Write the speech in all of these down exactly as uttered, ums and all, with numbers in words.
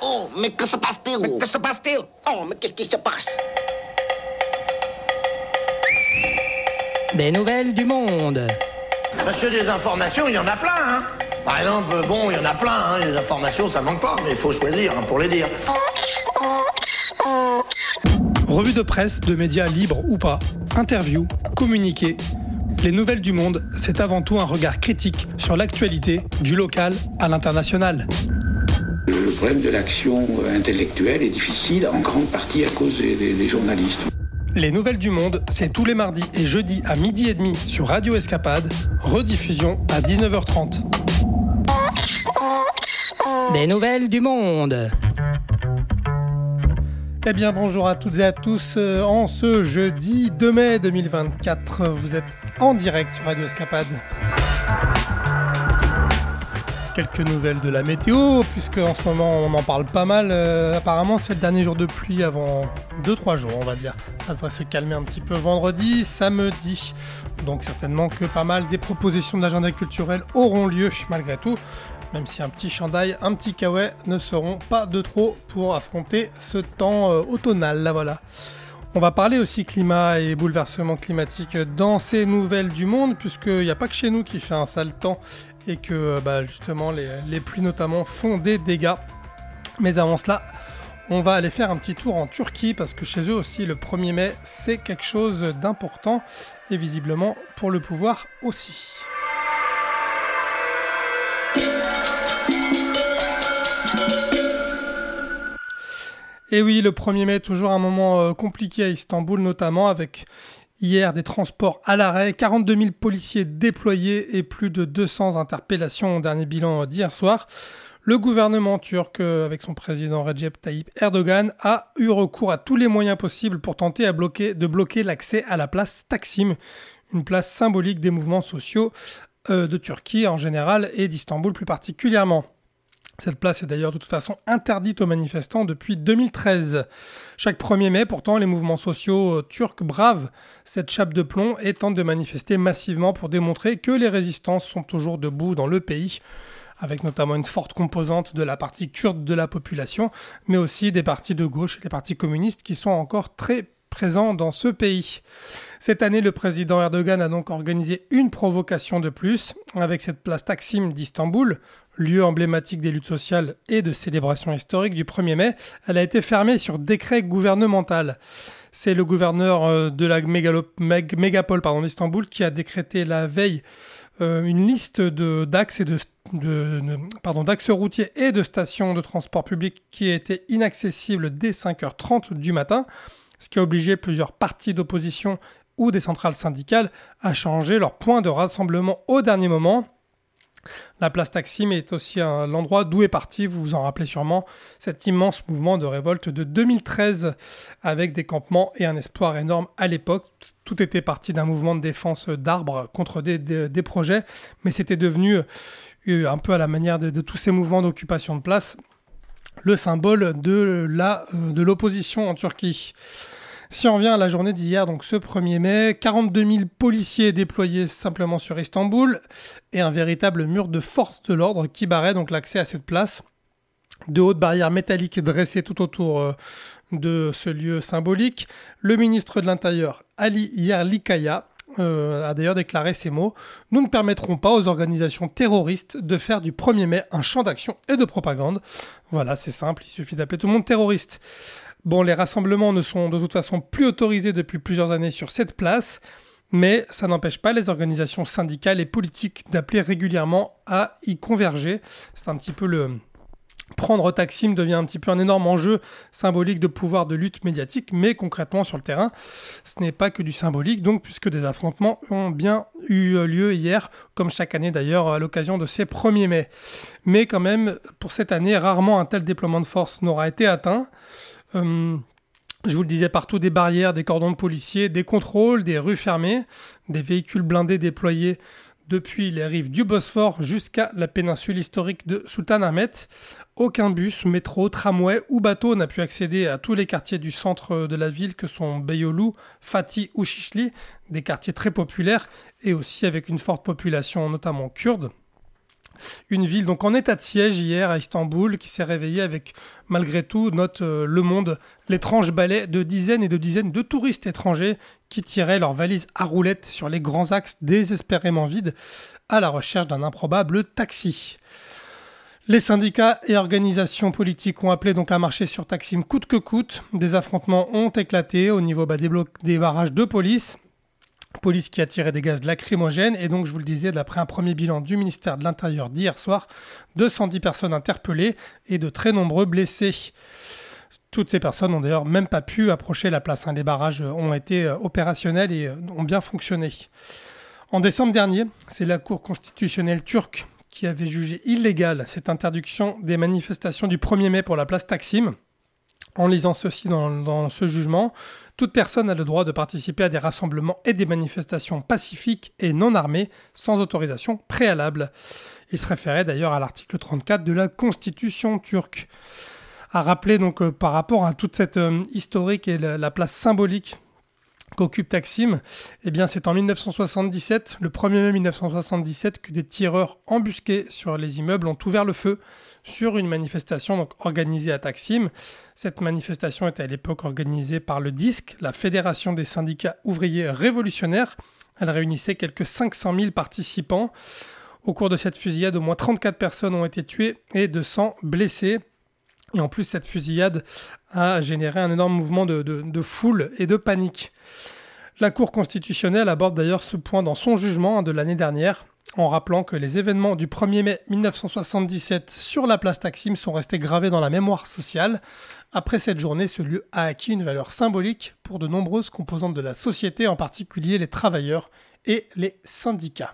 Oh, mais que se passe-t-il? Mais que se passe-t-il? Oh, mais qu'est-ce qui se passe? Des nouvelles du monde. Monsieur, des informations, il y en a plein, hein. Par exemple, bon, il y en a plein, hein. Les informations, ça manque pas, mais il faut choisir, hein, pour les dire. Revue de presse, de médias libres ou pas, interviews, communiqués. Les nouvelles du monde, c'est avant tout un regard critique sur l'actualité, du local à l'international. Le problème de l'action intellectuelle est difficile, en grande partie à cause des, des, des journalistes. Les nouvelles du monde, c'est tous les mardis et jeudis à midi et demi sur Radio Escapade, rediffusion à dix-neuf heures trente. Des nouvelles du monde. Eh bien bonjour à toutes et à tous, en ce jeudi deux mai deux mille vingt-quatre, vous êtes en direct sur Radio Escapade. Quelques nouvelles de la météo, puisque en ce moment on en parle pas mal. Euh, apparemment c'est le dernier jour de pluie avant deux trois jours, on va dire. Ça devrait se calmer un petit peu vendredi, samedi. Donc certainement que pas mal des propositions d'agenda culturel auront lieu malgré tout. Même si un petit chandail, un petit kawaii ne seront pas de trop pour affronter ce temps euh, automnal. Là voilà. On va parler aussi climat et bouleversement climatique dans ces nouvelles du monde, puisqu'il n'y a pas que chez nous qui fait un sale temps et que bah, justement les, les pluies notamment font des dégâts. Mais avant cela, on va aller faire un petit tour en Turquie, parce que chez eux aussi le premier mai c'est quelque chose d'important et visiblement pour le pouvoir aussi. Et oui, le premier mai, toujours un moment euh, compliqué à Istanbul, notamment avec hier des transports à l'arrêt, quarante-deux mille policiers déployés et plus de deux cents interpellations au dernier bilan d'hier soir. Le gouvernement turc, euh, avec son président Recep Tayyip Erdogan, a eu recours à tous les moyens possibles pour tenter à bloquer, de bloquer l'accès à la place Taksim, une place symbolique des mouvements sociaux euh, de Turquie en général et d'Istanbul plus particulièrement. Cette place est d'ailleurs de toute façon interdite aux manifestants depuis deux mille treize. Chaque premier mai, pourtant, les mouvements sociaux turcs bravent cette chape de plomb et tentent de manifester massivement pour démontrer que les résistances sont toujours debout dans le pays, avec notamment une forte composante de la partie kurde de la population, mais aussi des partis de gauche et des partis communistes qui sont encore très présents dans ce pays. Cette année, le président Erdogan a donc organisé une provocation de plus, avec cette place Taksim d'Istanbul, lieu emblématique des luttes sociales et de célébration historique du premier mai. Elle a été fermée sur décret gouvernemental. C'est le gouverneur de la mégalo- meg- mégapole pardon, d'Istanbul qui a décrété la veille euh, une liste de, d'axes, et de, de, de, pardon, d'axes routiers et de stations de transport public qui étaient inaccessibles dès cinq heures trente du matin, ce qui a obligé plusieurs partis d'opposition ou des centrales syndicales à changer leur point de rassemblement au dernier moment. La place Taksim est aussi un, l'endroit d'où est parti, vous vous en rappelez sûrement, cet immense mouvement de révolte de deux mille treize avec des campements et un espoir énorme à l'époque. Tout était parti d'un mouvement de défense d'arbres contre des, des, des projets, mais c'était devenu euh, un peu à la manière de, de tous ces mouvements d'occupation de place, le symbole de, la, euh, de l'opposition en Turquie. Si on revient à la journée d'hier, donc ce premier mai, quarante-deux mille policiers déployés simplement sur Istanbul et un véritable mur de force de l'ordre qui barrait donc l'accès à cette place. De hautes barrières métalliques dressées tout autour de ce lieu symbolique. Le ministre de l'Intérieur, Ali Yerlikaya, euh, a d'ailleurs déclaré ces mots « Nous ne permettrons pas aux organisations terroristes de faire du premier mai un champ d'action et de propagande. » Voilà, c'est simple, il suffit d'appeler tout le monde terroriste. Bon, les rassemblements ne sont de toute façon plus autorisés depuis plusieurs années sur cette place, mais ça n'empêche pas les organisations syndicales et politiques d'appeler régulièrement à y converger. C'est un petit peu le... Prendre Taksim devient un petit peu un énorme enjeu symbolique de pouvoir de lutte médiatique, mais concrètement sur le terrain, ce n'est pas que du symbolique, donc puisque des affrontements ont bien eu lieu hier, comme chaque année d'ailleurs à l'occasion de ces premiers mai. Mais quand même, pour cette année, rarement un tel déploiement de force n'aura été atteint. Euh, je vous le disais, partout des barrières, des cordons de policiers, des contrôles, des rues fermées, des véhicules blindés déployés depuis les rives du Bosphore jusqu'à la péninsule historique de Sultanahmet. Aucun bus, métro, tramway ou bateau n'a pu accéder à tous les quartiers du centre de la ville que sont Beyoğlu, Fatih ou Şişli, des quartiers très populaires et aussi avec une forte population notamment kurde. Une ville donc en état de siège hier à Istanbul qui s'est réveillée avec, malgré tout, note euh, Le Monde, l'étrange balai de dizaines et de dizaines de touristes étrangers qui tiraient leurs valises à roulettes sur les grands axes désespérément vides à la recherche d'un improbable taxi. Les syndicats et organisations politiques ont appelé donc à marcher sur Taksim coûte que coûte. Des affrontements ont éclaté au niveau bah, des, blocs, des barrages de police. Police qui a tiré des gaz lacrymogènes. Et donc, je vous le disais, d'après un premier bilan du ministère de l'Intérieur d'hier soir, deux cent dix personnes interpellées et de très nombreux blessés. Toutes ces personnes n'ont d'ailleurs même pas pu approcher la place. Hein. Les barrages ont été opérationnels et ont bien fonctionné. En décembre dernier, c'est la Cour constitutionnelle turque qui avait jugé illégale cette interdiction des manifestations du premier mai pour la place Taksim. En lisant ceci dans, dans ce jugement, toute personne a le droit de participer à des rassemblements et des manifestations pacifiques et non armées sans autorisation préalable. Il se référait d'ailleurs à l'article trente-quatre de la Constitution turque. À rappeler donc euh, par rapport à toute cette euh, historique et la, la place symbolique qu'occupe Taksim, eh bien c'est en dix-neuf cent soixante-dix-sept, le premier mai dix-neuf cent soixante-dix-sept, que des tireurs embusqués sur les immeubles ont ouvert le feu sur une manifestation donc organisée à Taksim. Cette manifestation était à l'époque organisée par le D I S C, la Fédération des syndicats ouvriers révolutionnaires. Elle réunissait quelques cinq cent mille participants. Au cours de cette fusillade, au moins trente-quatre personnes ont été tuées et deux cents blessées. Et en plus, cette fusillade a généré un énorme mouvement de, de, de foule et de panique. La Cour constitutionnelle aborde d'ailleurs ce point dans son jugement de l'année dernière, en rappelant que les événements du premier mai dix-neuf cent soixante-dix-sept sur la place Taksim sont restés gravés dans la mémoire sociale. Après cette journée, ce lieu a acquis une valeur symbolique pour de nombreuses composantes de la société, en particulier les travailleurs et les syndicats.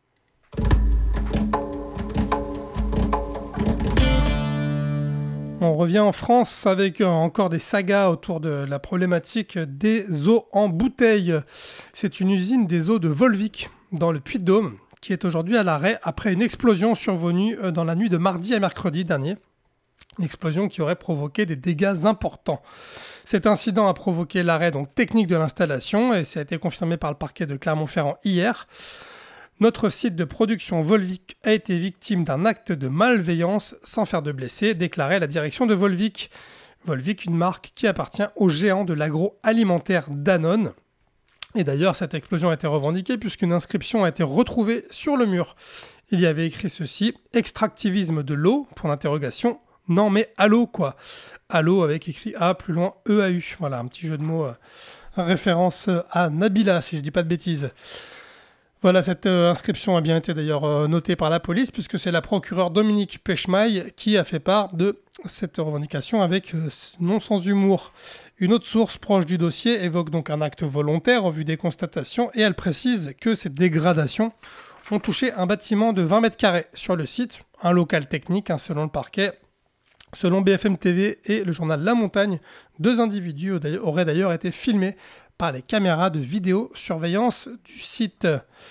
On revient en France avec encore des sagas autour de la problématique des eaux en bouteille. C'est une usine des eaux de Volvic, dans le Puy-de-Dôme, qui est aujourd'hui à l'arrêt après une explosion survenue dans la nuit de mardi à mercredi dernier. Une explosion qui aurait provoqué des dégâts importants. Cet incident a provoqué l'arrêt donc, technique de l'installation et ça a été confirmé par le parquet de Clermont-Ferrand hier. Notre site de production Volvic a été victime d'un acte de malveillance sans faire de blessés, déclarait la direction de Volvic. Volvic, une marque qui appartient au géant de l'agroalimentaire Danone. Et d'ailleurs, cette explosion a été revendiquée puisqu'une inscription a été retrouvée sur le mur. Il y avait écrit ceci, « Extractivisme de l'eau ?» pour l'interrogation. Non mais à l'eau quoi. À l'eau avec écrit A plus loin E A U. Voilà, un petit jeu de mots, euh, référence à Nabila si je dis pas de bêtises. Voilà, cette euh, inscription a bien été d'ailleurs euh, notée par la police puisque c'est la procureure Dominique Pechmaille qui a fait part de cette revendication avec euh, non sans humour. Une autre source proche du dossier évoque donc un acte volontaire au vu des constatations et elle précise que ces dégradations ont touché un bâtiment de vingt mètres carrés sur le site, un local technique hein, selon le parquet. Selon B F M T V et le journal La Montagne, deux individus auraient d'ailleurs été filmés par les caméras de vidéosurveillance du site.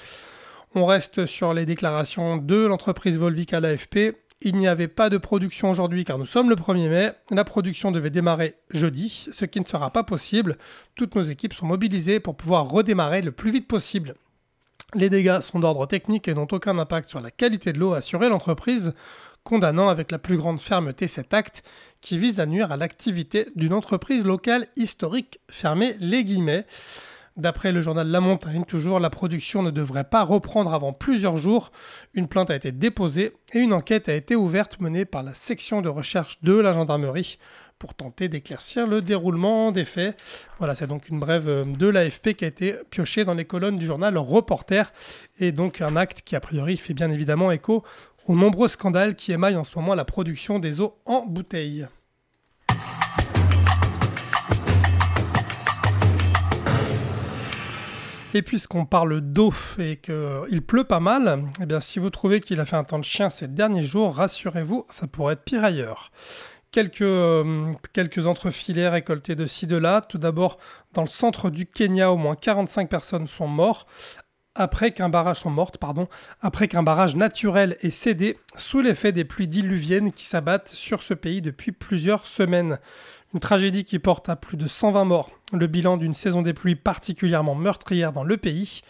On reste sur les déclarations de l'entreprise Volvic à l'A F P. Il n'y avait pas de production aujourd'hui car nous sommes le premier mai. La production devait démarrer jeudi, ce qui ne sera pas possible. Toutes nos équipes sont mobilisées pour pouvoir redémarrer le plus vite possible. Les dégâts sont d'ordre technique et n'ont aucun impact sur la qualité de l'eau, a assuré l'entreprise, condamnant avec la plus grande fermeté cet acte qui vise à nuire à l'activité d'une entreprise locale historique, fermez les guillemets. D'après le journal La Montagne, toujours, la production ne devrait pas reprendre avant plusieurs jours. Une plainte a été déposée et une enquête a été ouverte menée par la section de recherche de la gendarmerie pour tenter d'éclaircir le déroulement des faits. Voilà, c'est donc une brève de l'A F P qui a été piochée dans les colonnes du journal Reporter et donc un acte qui a priori fait bien évidemment écho aux nombreux scandales qui émaillent en ce moment la production des eaux en bouteille. Et puisqu'on parle d'eau et qu'il pleut pas mal, eh bien si vous trouvez qu'il a fait un temps de chien ces derniers jours, rassurez-vous, ça pourrait être pire ailleurs. Quelques, euh, quelques entrefilets récoltés de ci de là. Tout d'abord, dans le centre du Kenya, au moins quarante-cinq personnes sont mortes. Après qu'un barrage sont mortes, pardon, après qu'un barrage naturel ait cédé sous l'effet des pluies diluviennes qui s'abattent sur ce pays depuis plusieurs semaines. Une tragédie qui porte à plus de cent vingt morts, le bilan d'une saison des pluies particulièrement meurtrière dans le pays.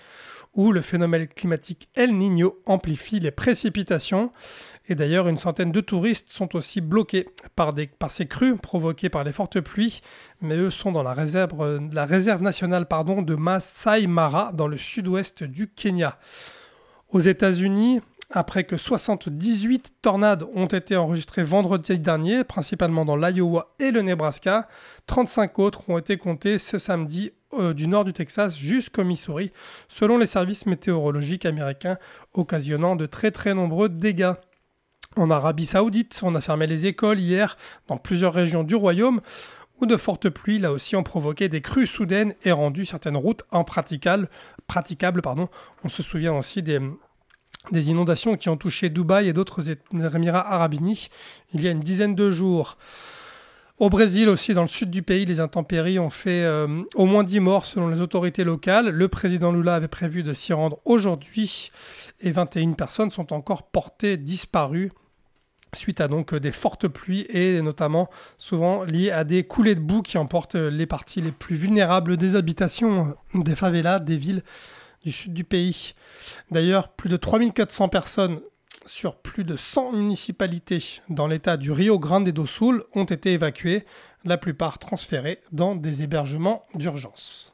où le phénomène climatique El Niño amplifie les précipitations. Et d'ailleurs, une centaine de touristes sont aussi bloqués par, des, par ces crues provoquées par les fortes pluies, mais eux sont dans la réserve, la réserve nationale pardon, de Masai Mara, dans le sud-ouest du Kenya. Aux États-Unis, après que soixante-dix-huit tornades ont été enregistrées vendredi dernier, principalement dans l'Iowa et le Nebraska, trente-cinq autres ont été comptés ce samedi euh, du nord du Texas jusqu'au Missouri, selon les services météorologiques américains, occasionnant de très très nombreux dégâts. En Arabie Saoudite, on a fermé les écoles hier dans plusieurs régions du royaume, où de fortes pluies, là aussi, ont provoqué des crues soudaines et rendu certaines routes impraticables. Praticables, pardon. On se souvient aussi des, des inondations qui ont touché Dubaï et d'autres Émirats arabes unis il y a une dizaine de jours. Au Brésil aussi, dans le sud du pays, les intempéries ont fait euh, au moins dix morts selon les autorités locales. Le président Lula avait prévu de s'y rendre aujourd'hui et vingt et une personnes sont encore portées disparues suite à donc des fortes pluies et notamment souvent liées à des coulées de boue qui emportent les parties les plus vulnérables des habitations, des favelas, des villes du sud du pays. D'ailleurs, plus de trois mille quatre cents personnes sur plus de cent municipalités dans l'état du Rio Grande do Sul ont été évacuées, la plupart transférées dans des hébergements d'urgence.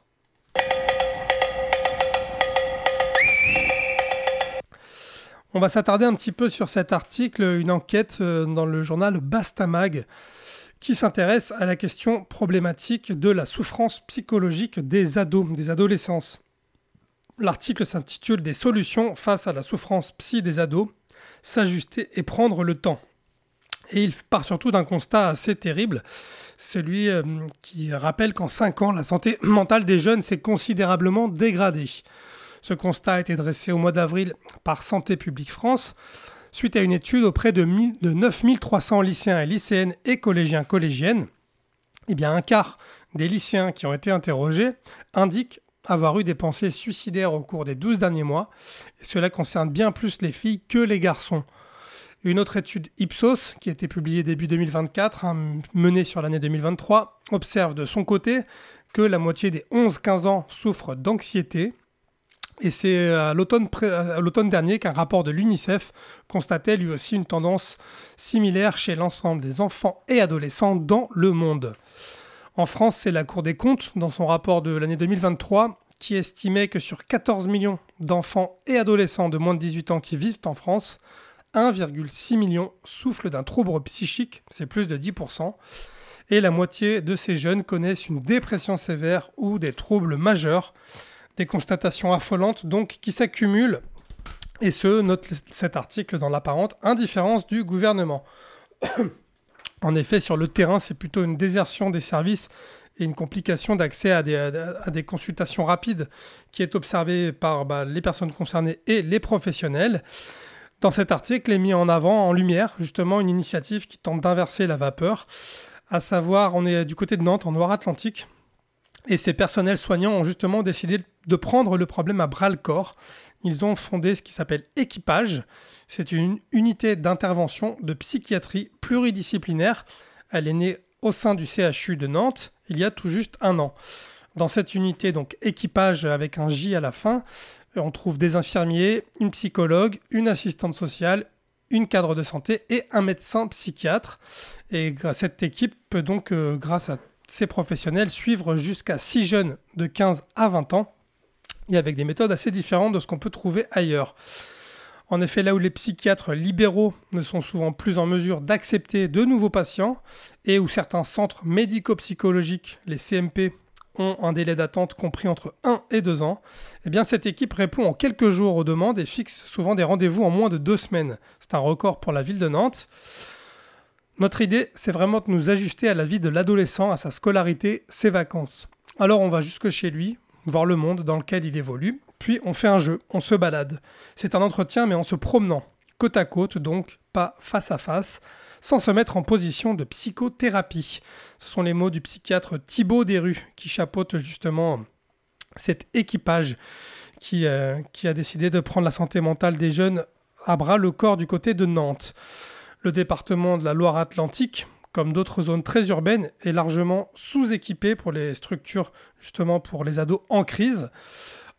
On va s'attarder un petit peu sur cet article, une enquête dans le journal Bastamag qui s'intéresse à la question problématique de la souffrance psychologique des ados, des adolescents. L'article s'intitule « Des solutions face à la souffrance psy des ados, s'ajuster et prendre le temps ». Et il part surtout d'un constat assez terrible, celui euh, qui rappelle qu'en cinq ans, la santé mentale des jeunes s'est considérablement dégradée. Ce constat a été dressé au mois d'avril par Santé publique France, suite à une étude auprès de, de neuf mille trois cents lycéens et lycéennes et collégiens-collégiennes. Eh bien, un quart des lycéens qui ont été interrogés indiquent avoir eu des pensées suicidaires au cours des douze derniers mois, et cela concerne bien plus les filles que les garçons. Une autre étude Ipsos, qui a été publiée début deux mille vingt-quatre, hein, menée sur l'année deux mille vingt-trois, observe de son côté que la moitié des onze à quinze ans souffrent d'anxiété. Et c'est à l'automne, pré- à l'automne dernier qu'un rapport de l'UNICEF constatait lui aussi une tendance similaire chez l'ensemble des enfants et adolescents dans le monde. En France, c'est la Cour des comptes, dans son rapport de l'année deux mille vingt-trois, qui estimait que sur quatorze millions d'enfants et adolescents de moins de dix-huit ans qui vivent en France, un virgule six million souffrent d'un trouble psychique, c'est plus de dix pour cent, et la moitié de ces jeunes connaissent une dépression sévère ou des troubles majeurs. Des constatations affolantes donc qui s'accumulent, et ce, note cet article dans l'apparente indifférence du gouvernement. En effet, sur le terrain, c'est plutôt une désertion des services et une complication d'accès à des, à des consultations rapides qui est observée par bah, les personnes concernées et les professionnels. Dans cet article est mis en avant, en lumière, justement une initiative qui tente d'inverser la vapeur, à savoir, on est du côté de Nantes, en Loire-Atlantique, et ces personnels soignants ont justement décidé de prendre le problème à bras-le-corps. Ils ont fondé ce qui s'appelle Équipage. C'est une unité d'intervention de psychiatrie pluridisciplinaire. Elle est née au sein du C H U de Nantes il y a tout juste un an. Dans cette unité, donc Équipage avec un J à la fin, on trouve des infirmiers, une psychologue, une assistante sociale, une cadre de santé et un médecin psychiatre. Et cette équipe peut donc, euh, grâce à ces professionnels, suivre jusqu'à six jeunes de quinze à vingt ans et avec des méthodes assez différentes de ce qu'on peut trouver ailleurs. En effet, là où les psychiatres libéraux ne sont souvent plus en mesure d'accepter de nouveaux patients et où certains centres médico-psychologiques, les C M P, ont un délai d'attente compris entre un et deux ans, eh bien cette équipe répond en quelques jours aux demandes et fixe souvent des rendez-vous en moins de deux semaines. C'est un record pour la ville de Nantes. Notre idée, c'est vraiment de nous ajuster à la vie de l'adolescent, à sa scolarité, ses vacances. Alors on va jusque chez lui, voir le monde dans lequel il évolue, puis on fait un jeu, on se balade. C'est un entretien mais en se promenant, côte à côte donc, pas face à face, sans se mettre en position de psychothérapie. Ce sont les mots du psychiatre Thibaut Desrues qui chapeaute justement cet équipage qui, euh, qui a décidé de prendre la santé mentale des jeunes à bras le corps du côté de Nantes. Le département de la Loire-Atlantique, comme d'autres zones très urbaines, est largement sous-équipé pour les structures, justement pour les ados en crise.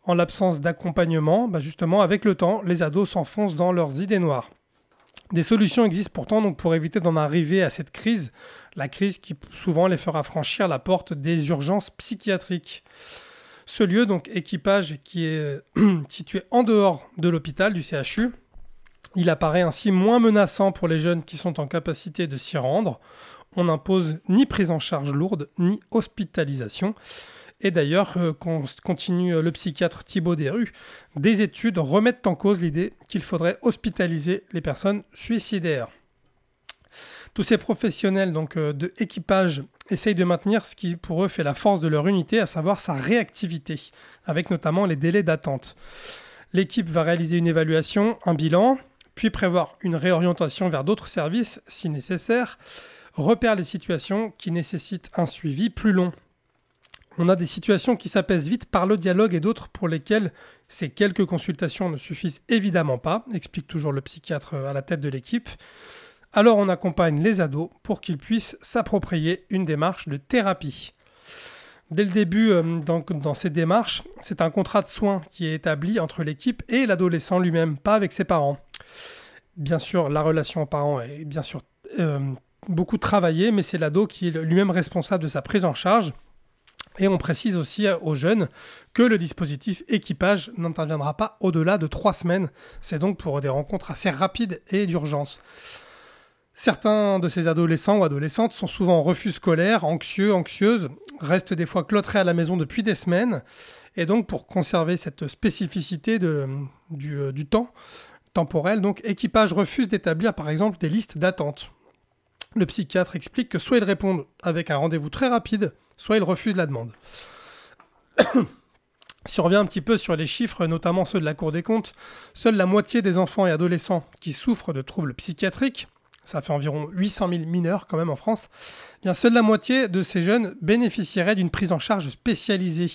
En l'absence d'accompagnement, bah justement, avec le temps, les ados s'enfoncent dans leurs idées noires. Des solutions existent pourtant donc pour éviter d'en arriver à cette crise, la crise qui souvent les fera franchir la porte des urgences psychiatriques. Ce lieu, donc équipage, qui est situé en dehors de l'hôpital du C H U, il apparaît ainsi moins menaçant pour les jeunes qui sont en capacité de s'y rendre. On n'impose ni prise en charge lourde, ni hospitalisation. Et d'ailleurs, euh, continue le psychiatre Thibaut Desrues, des études remettent en cause l'idée qu'il faudrait hospitaliser les personnes suicidaires. Tous ces professionnels donc, euh, de équipage essayent de maintenir ce qui pour eux fait la force de leur unité, à savoir sa réactivité, avec notamment les délais d'attente. L'équipe va réaliser une évaluation, un bilan, puis prévoir une réorientation vers d'autres services si nécessaire, repère les situations qui nécessitent un suivi plus long. On a des situations qui s'apaisent vite par le dialogue et d'autres pour lesquelles ces quelques consultations ne suffisent évidemment pas, explique toujours le psychiatre à la tête de l'équipe. Alors on accompagne les ados pour qu'ils puissent s'approprier une démarche de thérapie. Dès le début, euh, dans, dans ces démarches, c'est un contrat de soins qui est établi entre l'équipe et l'adolescent lui-même, pas avec ses parents. Bien sûr, la relation aux parents est bien sûr euh, beaucoup travaillée, mais c'est l'ado qui est lui-même responsable de sa prise en charge. Et on précise aussi aux jeunes que le dispositif équipage n'interviendra pas au-delà de trois semaines. C'est donc pour des rencontres assez rapides et d'urgence. Certains de ces adolescents ou adolescentes sont souvent en refus scolaire, anxieux, anxieuses, restent des fois cloîtrés à la maison depuis des semaines. Et donc pour conserver cette spécificité de, du, du temps temporel, donc équipage refuse d'établir par exemple des listes d'attente. Le psychiatre explique que soit ils répondent avec un rendez-vous très rapide, soit ils refusent la demande. Si on revient un petit peu sur les chiffres, notamment ceux de la Cour des comptes, seule la moitié des enfants et adolescents qui souffrent de troubles psychiatriques, ça fait environ huit cent mille mineurs quand même en France, eh bien seule la moitié de ces jeunes bénéficieraient d'une prise en charge spécialisée.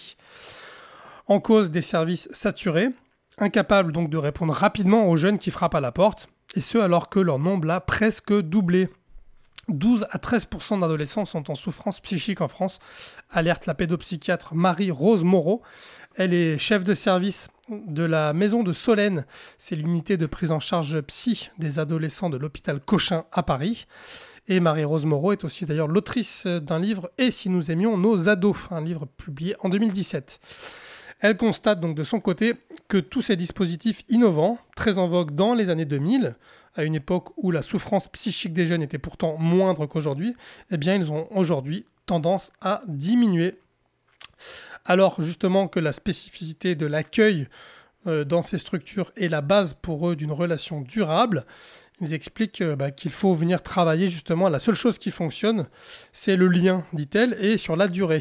En cause des services saturés, incapables donc de répondre rapidement aux jeunes qui frappent à la porte, et ce alors que leur nombre a presque doublé. douze à treize pour cent d'adolescents sont en souffrance psychique en France, alerte la pédopsychiatre Marie-Rose Moreau. Elle est chef de service de la maison de Solène, c'est l'unité de prise en charge psy des adolescents de l'hôpital Cochin à Paris. Et Marie-Rose Moreau est aussi d'ailleurs l'autrice d'un livre « Et si nous aimions nos ados », un livre publié en deux mille dix-sept. Elle constate donc de son côté que tous ces dispositifs innovants, très en vogue dans les années deux mille, à une époque où la souffrance psychique des jeunes était pourtant moindre qu'aujourd'hui, eh bien ils ont aujourd'hui tendance à diminuer. Alors justement que la spécificité de l'accueil euh, dans ces structures est la base pour eux d'une relation durable, ils expliquent euh, bah, qu'il faut venir travailler justement, la seule chose qui fonctionne, c'est le lien, dit-elle, et sur la durée.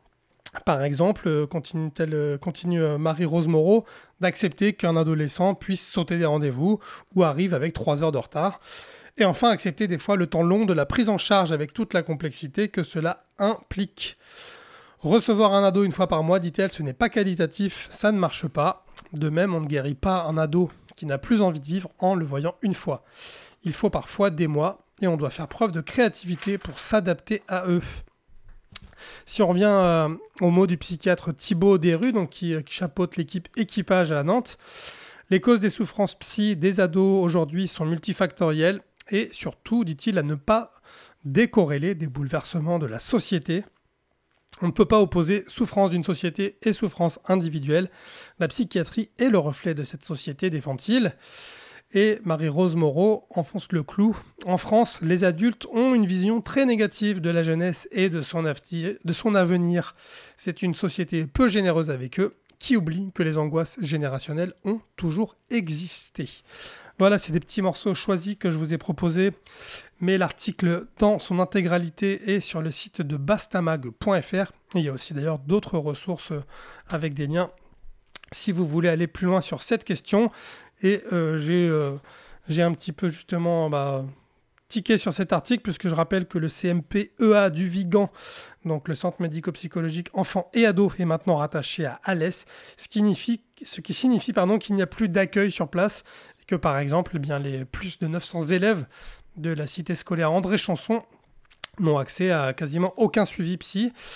Par exemple, continue-t-elle, continue Marie-Rose Moreau d'accepter qu'un adolescent puisse sauter des rendez-vous ou arrive avec trois heures de retard. Et enfin, accepter des fois le temps long de la prise en charge avec toute la complexité que cela implique. Recevoir un ado une fois par mois, dit-elle, ce n'est pas qualitatif, ça ne marche pas. De même, on ne guérit pas un ado qui n'a plus envie de vivre en le voyant une fois. Il faut parfois des mois et on doit faire preuve de créativité pour s'adapter à eux. Si on revient euh, au mot du psychiatre Thibaut Desrues, donc qui, qui chapeaute l'équipe équipage à Nantes, les causes des souffrances psy des ados aujourd'hui sont multifactorielles et surtout, dit-il, à ne pas décorréler des bouleversements de la société. On ne peut pas opposer souffrance d'une société et souffrance individuelle. La psychiatrie est le reflet de cette société, défend-il. Et Marie-Rose Moreau enfonce le clou. En France, les adultes ont une vision très négative de la jeunesse et de son, afti- de son avenir. C'est une société peu généreuse avec eux, qui oublie que les angoisses générationnelles ont toujours existé. Voilà, c'est des petits morceaux choisis que je vous ai proposés, mais l'article dans son intégralité est sur le site de bastamag point f r. Et il y a aussi d'ailleurs d'autres ressources avec des liens si vous voulez aller plus loin sur cette question. Et euh, j'ai, euh, j'ai un petit peu justement bah, tiqué sur cet article, puisque je rappelle que le C M P E A du Vigan, donc le centre médico-psychologique enfants et ados, est maintenant rattaché à Alès, ce qui signifie, ce qui signifie pardon, qu'il n'y a plus d'accueil sur place, et que par exemple, eh bien, les plus de neuf cents élèves de la cité scolaire André Chanson n'ont accès à quasiment aucun suivi psy.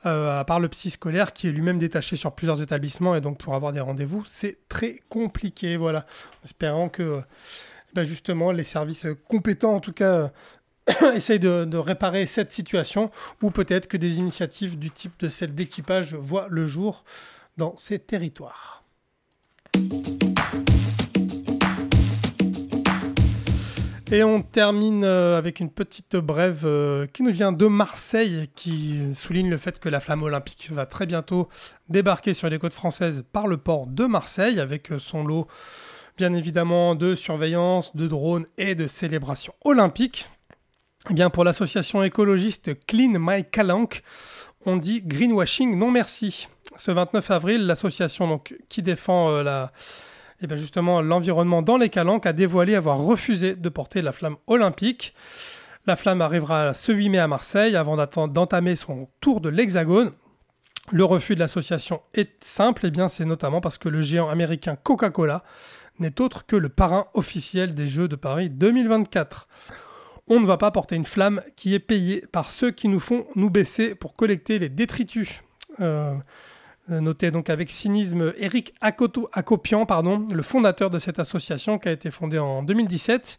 Euh, à part le psy scolaire qui est lui-même détaché sur plusieurs établissements et donc pour avoir des rendez-vous, c'est très compliqué. Voilà, espérant que euh, ben justement les services compétents en tout cas euh, essayent de, de réparer cette situation ou peut-être que des initiatives du type de celle d'équipage voient le jour dans ces territoires. Et on termine avec une petite brève qui nous vient de Marseille, qui souligne le fait que la flamme olympique va très bientôt débarquer sur les côtes françaises par le port de Marseille, avec son lot bien évidemment de surveillance, de drones et de célébrations olympiques. Eh bien, pour l'association écologiste Clean My Calanque, on dit greenwashing non merci. Ce vingt-neuf avril, l'association donc, qui défend euh, la... Et bien justement, l'environnement dans les Calanques a dévoilé avoir refusé de porter la flamme olympique. La flamme arrivera ce huit mai à Marseille avant d'entamer son tour de l'Hexagone. Le refus de l'association est simple, et bien c'est notamment parce que le géant américain Coca-Cola n'est autre que le parrain officiel des Jeux de Paris deux mille vingt-quatre. On ne va pas porter une flamme qui est payée par ceux qui nous font nous baisser pour collecter les détritus. Euh... Notez donc avec cynisme Eric Acopian, pardon, le fondateur de cette association qui a été fondée en deux mille dix-sept.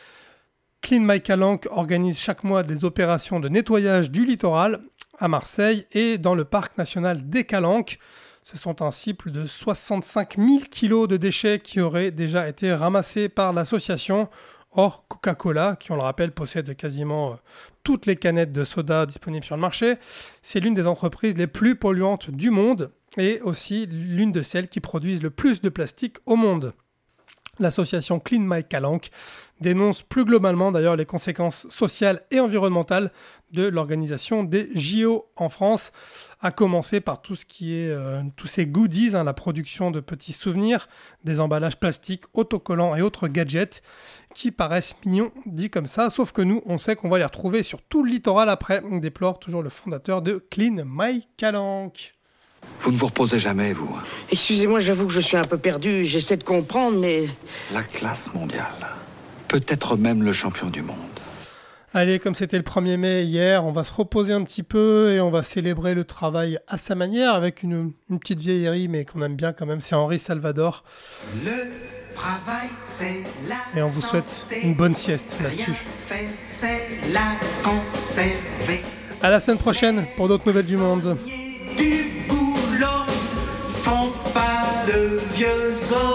Clean My Calanque organise chaque mois des opérations de nettoyage du littoral à Marseille et dans le parc national des Calanques. Ce sont ainsi plus de soixante-cinq mille kilos de déchets qui auraient déjà été ramassés par l'association. Or, Coca-Cola, qui on le rappelle possède quasiment euh, toutes les canettes de soda disponibles sur le marché, c'est l'une des entreprises les plus polluantes du monde et aussi l'une de celles qui produisent le plus de plastique au monde. L'association Clean My Calanque dénonce plus globalement d'ailleurs les conséquences sociales et environnementales de l'organisation des J O en France, à commencer par tout ce qui est euh, tous ces goodies, hein, la production de petits souvenirs, des emballages plastiques, autocollants et autres gadgets qui paraissent mignons dit comme ça, sauf que nous on sait qu'on va les retrouver sur tout le littoral après, déplore toujours le fondateur de Clean My Calanque. Vous ne vous reposez jamais, vous. Excusez-moi, j'avoue que je suis un peu perdu. J'essaie de comprendre, mais... La classe mondiale. Peut-être même le champion du monde. Allez, comme c'était le premier mai hier, on va se reposer un petit peu et on va célébrer le travail à sa manière avec une, une petite vieillerie, mais qu'on aime bien quand même. C'est Henri Salvador. Le travail, c'est la Et on vous souhaite une bonne sieste là-dessus. Faire, c'est la conserver. À la semaine prochaine pour d'autres nouvelles du monde. Du boulot, font pas de vieux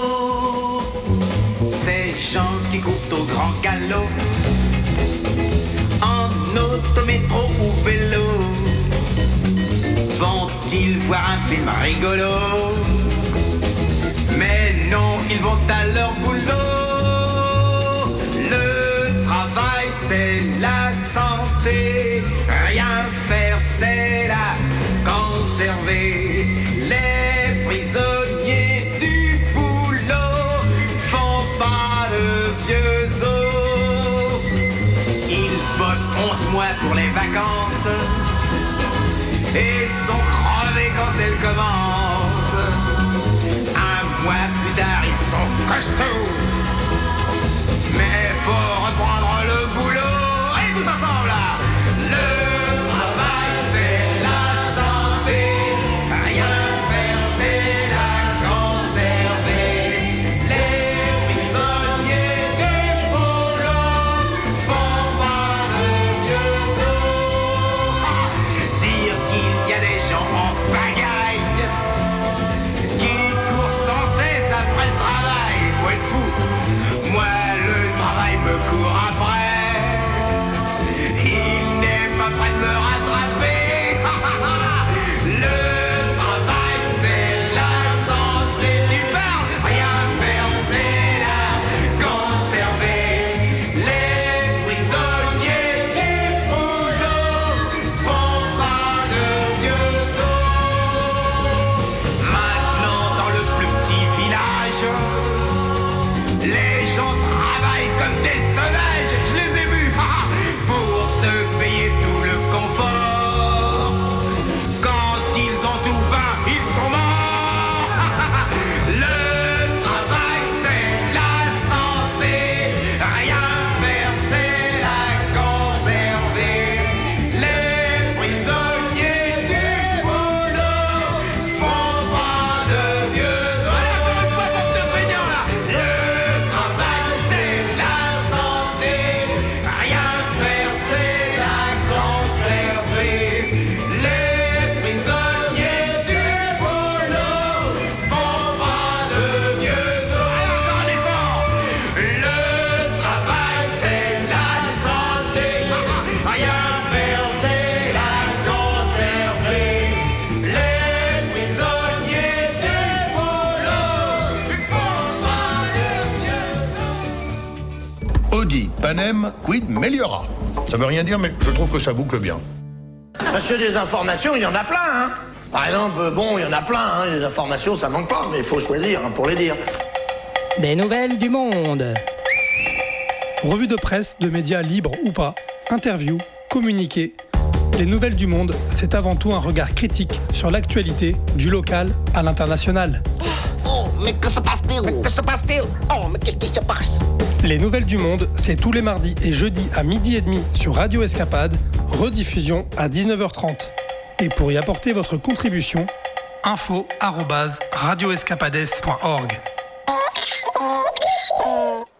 os. Ces gens qui courent au grand galop, en autométro ou vélo, vont-ils voir un film rigolo? Mais non, ils vont à leur boulot. Le travail, c'est la santé. Rien faire, c'est la conserver. Les prisonniers du boulot font pas de vieux os. Ils bossent onze mois pour les vacances et sont crevés quand elles commencent. Un mois plus tard, ils sont costauds, mais faut reprendre le boulot. Et tous ensemble là, le idem quid meliora. Ça veut rien dire, mais je trouve que ça boucle bien. Monsieur des informations, il y en a plein, hein. Par exemple, bon, il y en a plein, hein. Les informations, ça manque pas, mais il faut choisir hein, pour les dire. Des nouvelles du monde. Revue de presse, de médias libres ou pas, interviews, communiqués. Les nouvelles du monde, c'est avant tout un regard critique sur l'actualité, du local à l'international. Oh, mais que se passe-t-il? Mais que se passe-t-il? Oh, mais qu'est-ce qui se passe? Les nouvelles du monde, c'est tous les mardis et jeudis à midi et demi sur Radio Escapade, rediffusion à dix-neuf heures trente. Et pour y apporter votre contribution, info arobase radio escapades point org.